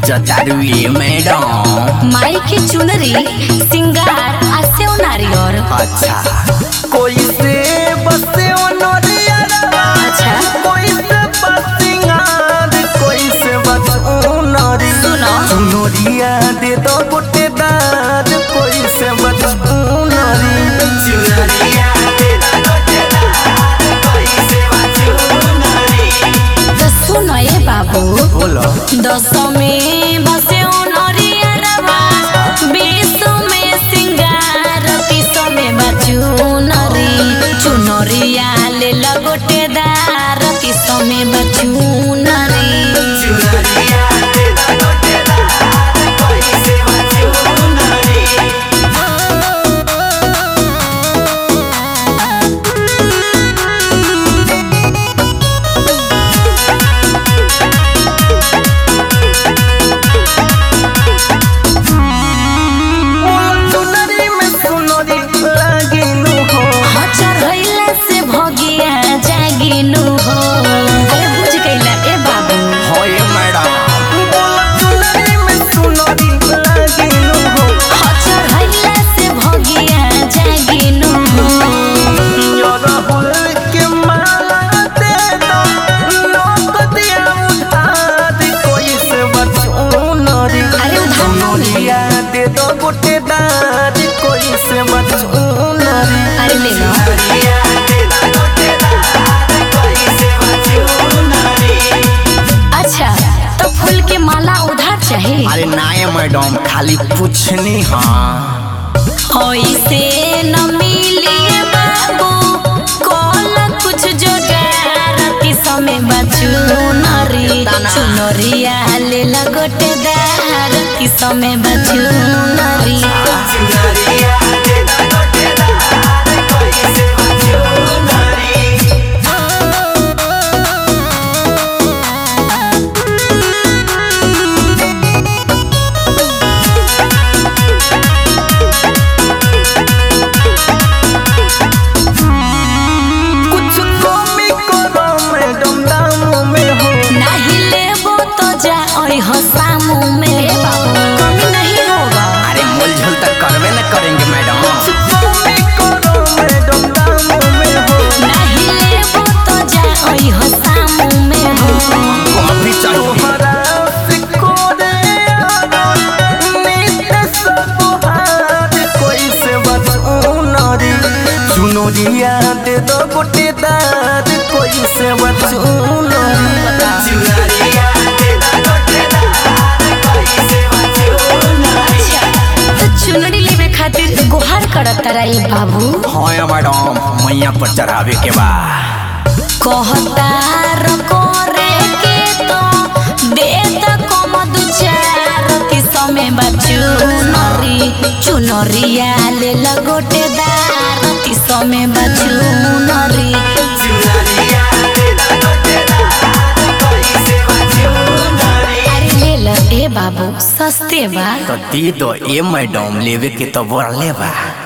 बेचतारुए madam माई की चुनरी सिंगार आसे नारियर। अच्छा कोई से बसे नरियर अच्छा कोई से बसिंगार कोई से बस नरी सुनो चुनरिया दे दो गोटेदार कोई से बस नरी चुनरिया दे दो गोटेदार कोई से बस नरी। तो सुनो ये बाबू बोलो 10 में बसे नरियर 20 में सिंगार 30 में बचुनरी चुनरिया ले लगोटेदार 30 में बचुनरी। अरे नाय मैडम खाली पूछनी हाँ ऐसे न मिलिए बाबू कॉल कुछ जोगार 30 में बचुनरी चुनरिया ले लगोटेदार 30 में बचुनरी। सामू में कमी नहीं होगा। अरे मोल झोल तक करवे न करेंगे मैडम नहीं लेबो तो जाओ हो सामू में हो अभी चाहिए चुनरिया दे दो गोटेदार कोई से चुनरी लेवे खातिर गुहार करत रही बाबू। हाँ मैडम मैया पर चढ़ावे के बा कहता करे के तो दे त कम 2-4 में बचुनरी चुनरिया ले लगोटेदार 30 में बचुनरी। अरे ले ल ए बाबू सस्ते बा तो दे दो ए मैडम लेवे के तो बोल ले बा।